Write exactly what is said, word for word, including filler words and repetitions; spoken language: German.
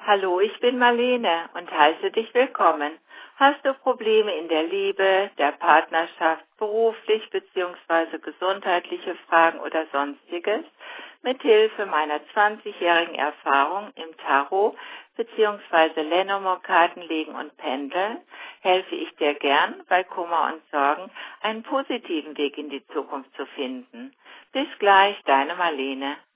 Hallo, ich bin Marlene und heiße dich willkommen. Hast du Probleme in der Liebe, der Partnerschaft, beruflich bzw. gesundheitliche Fragen oder sonstiges? Mithilfe meiner zwanzigjährigen Erfahrung im Tarot bzw. Lenormand-Karten legen und pendeln helfe ich dir gern, bei Kummer und Sorgen einen positiven Weg in die Zukunft zu finden. Bis gleich, deine Marlene.